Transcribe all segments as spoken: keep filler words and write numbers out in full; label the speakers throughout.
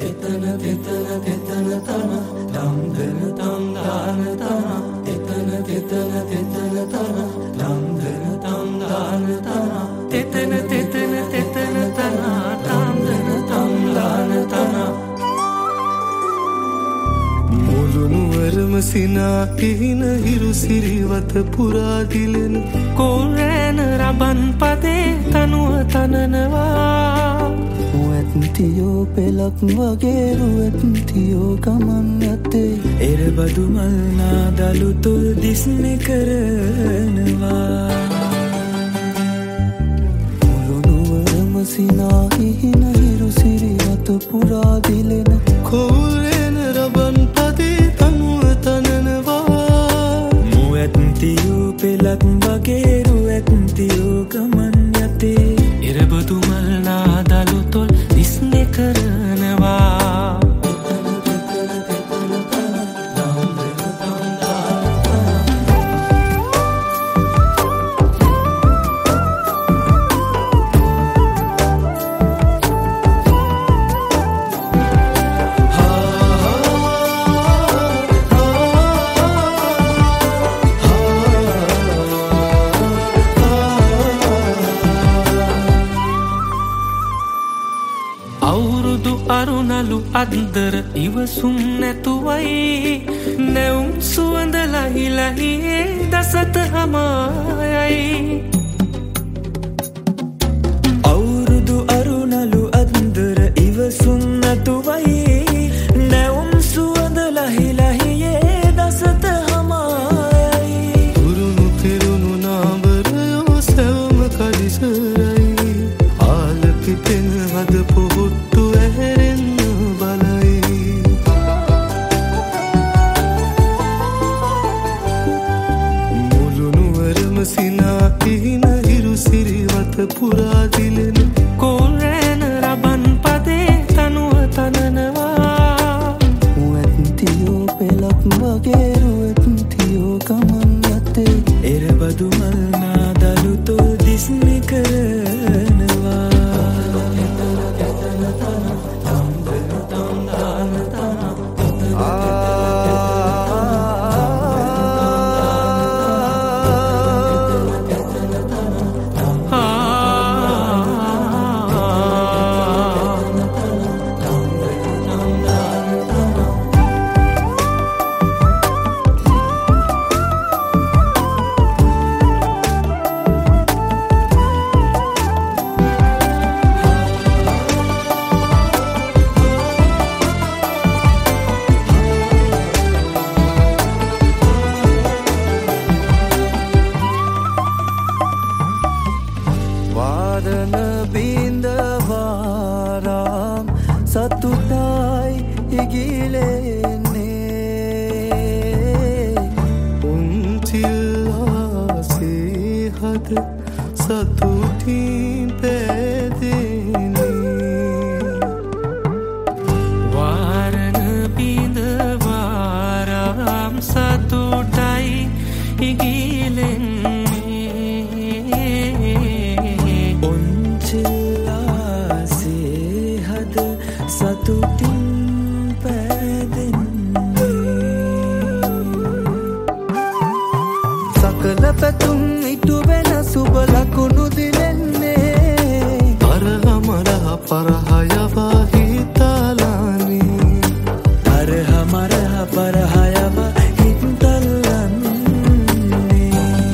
Speaker 1: තෙතන තෙතන තෙතන තන දම් දෙන දම් දාන තන තෙතන තෙතන තෙතන තන දම් දෙන දම් දාන තන තෙතන තෙතන තෙතන තන දම් දෙන දම් දාන තන මුළුනුවරම සිනා කිහින හිරු සිරිවත පුරා දිලෙන කෝරෑන රබන් පදේ තනුව තනනවා ඇත්තියෝ පෙලක් වගේ රුවැත්තියෝ ගමන් යත්තේ එරබදු මල්නා දළු තුල් දිස්නෙ කරනවා මුළුනුවරම සිනා හිහින හිරු සිරිවත පුරා දිලෙන කෝරෑන රබන් පදේ තනුව තනනවා මුවැත්තියෝ පෙලක් වගේ රුවැත්තියෝ ගමන් යත්තේ එරබදු මල්නා දළු තුල් දිස්නෙ කරනවා අවුරුදු අරුණලු අන්දර ඉවසුම් නැතුවයි නැවුම් සුවඳ ලහි ලහියේ දසත හමායයි අවුරුදු අරුණලු අන්දර ඉවසුම් නැතුවයි නැවුම් සුවඳ ලහි ලහියේ දසත හමායයි උරුණු තිරුණු නාඹරයෝ සැවම කදිසරයි ආල පිපෙන හද පොහොට්ටු ඇහැරෙන්න බලයි මුළුනුවරම සිනා කිහින හිරු සිරිවත පුරා දිලෙන කෝරෑන රබන් පදේ තනුව තනනවා උවැත්තියෝ පෙලක් වගේ රුවැත්තියෝ ගමන් යත්තේ එරබදු මල්නා දළු තුල් දිස්නෙ කරනවා වාදන බිඳවාරාම් සතුටයි ඉගිලෙන්නේ උන්චිල්ලාසේ හද සතුටින් පැදෙන්නේ වාරණ බිඳවාරාම් සතුටයි ඉගිලෙන්නේ සතුටින් පැදෙන්නේ සකල පැතුම් ඉටු වෙන සුබ ලකුණු දිලෙන්නේ අරහමරහ පරහයවා හිතාලානේ අරහමරහ පරහයවා හිතල්ලන්නේ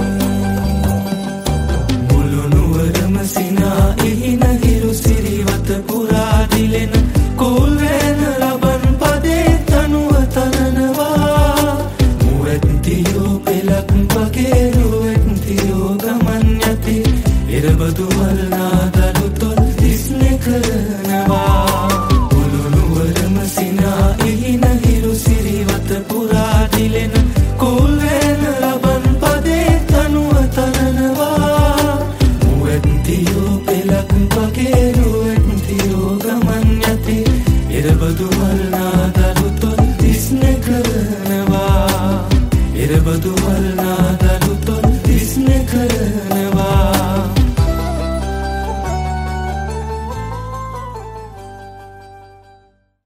Speaker 1: මුළුනුවරම සිනා ඉහින හිරු සිරිවත පුරා දිලෙන කෝරෑන රබන් පදේ තනුව තනනවා මුවැත්තියෝ පෙලක් වගේ රුවැත්තියෝ ගමන් යති එරබදු මල්නා දළු තුල් දිස්නෙ කරනවා මුළුනුවරම සිනා ඉහින හිරු සිරිවත පුරා දිලෙන කෝරෑන රබන් පදේ තනුව තනනවා මුවැත්තියෝ පෙලක් වගේ රුවැත්තියෝ ගමන් යති එරබදු මල්නා දළු තුල් දිස්නෙ කරනවා එරබදු මල්